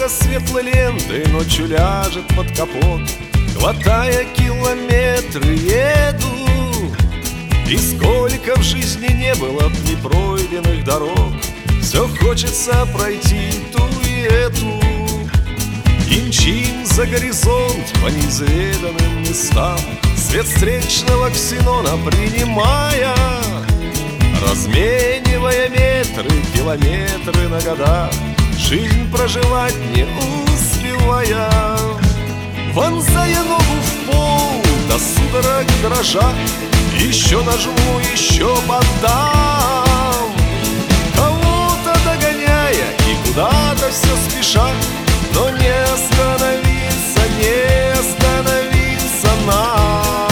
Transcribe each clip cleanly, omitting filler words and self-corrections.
дорога светлой лентой ночью ляжет под капот. Хватая километры, еду, и сколько в жизни не было б непройденных дорог, все хочется пройти ту и эту. И мчим за горизонт по неизведанным местам, свет встречного ксенона принимая, разменивая метры, километры на года, жизнь проживать не успевая. Вонзая ногу в пол, до судорог дрожа, еще нажму, еще поддам, кого-то догоняя и куда-то все спеша. Но не остановиться, не остановиться нам.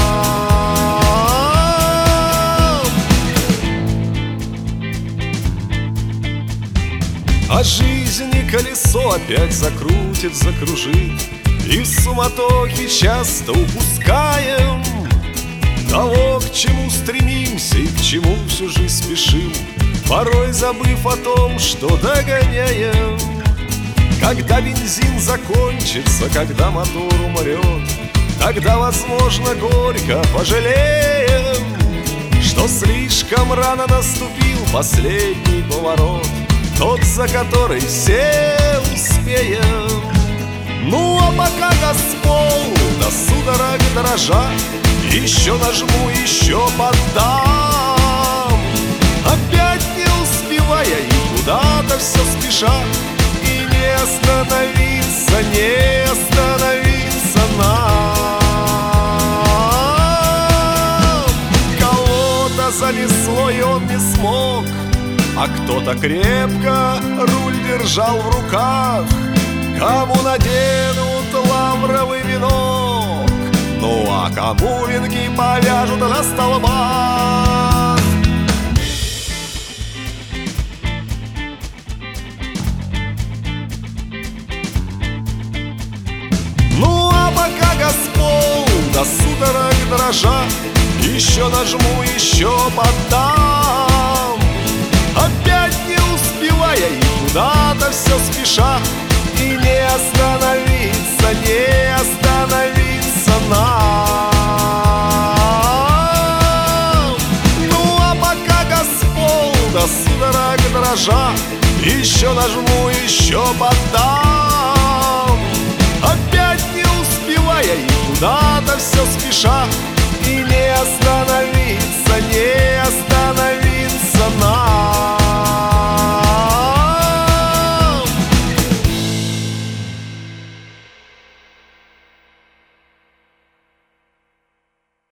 А жизни колесо опять закрутит, закружит, и в суматохе часто упускаем того, к чему стремимся и к чему всю жизнь спешим, порой забыв о том, что догоняем. Когда бензин закончится, когда мотор умрет, тогда, возможно, горько пожалеем, что слишком рано наступил последний поворот, тот, за который все успеем. Ну а пока Господь до судорог дрожа, еще нажму, еще поддам, опять не успевая и куда-то все спеша. Не остановиться, не остановиться нам. Кого-то занесло, и он не смог, а кто-то крепко руль держал в руках. Кому наденут лавровый венок, ну а кому венки повяжут на столбах. Ну а пока Господь до судорог дрожа, еще нажму, еще поддам, опять не успевая и куда-то все спеша. И не остановиться, не остановиться нам. Ну а пока Господь до судорог дрожа, еще нажму, еще поддам, опять не успевая и куда-то все спеша. И не остановиться.